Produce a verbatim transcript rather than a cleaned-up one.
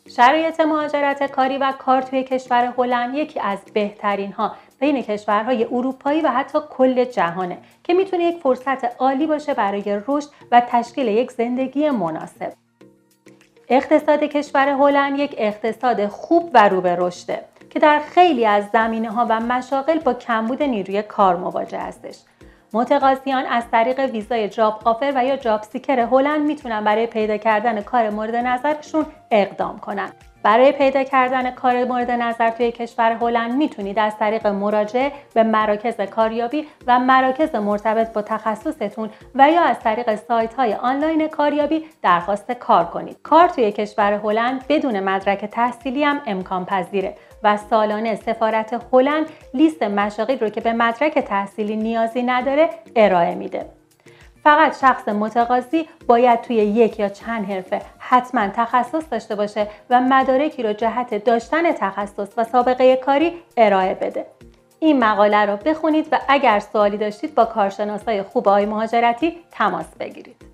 شرایط مهاجرت کاری و کار توی کشور هلند یکی از بهترین ها بین کشورهای اروپایی و حتی کل جهانه که میتونه یک فرصت عالی باشه برای رشد و تشکیل یک زندگی مناسب. اقتصاد کشور هلند یک اقتصاد خوب و رو به رشده که در خیلی از زمینه‌ها و مشاغل با کمبود نیروی کار مواجه هستش. متقاضیان از طریق ویزای جاب آفر و یا جاب سیکر هلند میتونن برای پیدا کردن کار مورد نظرشون اقدام کنن. برای پیدا کردن کار مورد نظر توی کشور هلند میتونید از طریق مراجعه به مراکز کاریابی و مراکز مرتبط با تخصصتون و یا از طریق سایت‌های آنلاین کاریابی درخواست کار کنید. کار توی کشور هلند بدون مدرک تحصیلی هم امکان پذیره و سالانه سفارت هلند لیست مشاغل رو که به مدرک تحصیلی نیازی نداره ارائه میده. فقط شخص متقاضی باید توی یک یا چند حرفه حتما تخصص داشته باشه و مدارکی رو جهت داشتن تخصص و سابقه کاری ارائه بده. این مقاله رو بخونید و اگر سوالی داشتید با کارشناسای خوب آقای مهاجرتی تماس بگیرید.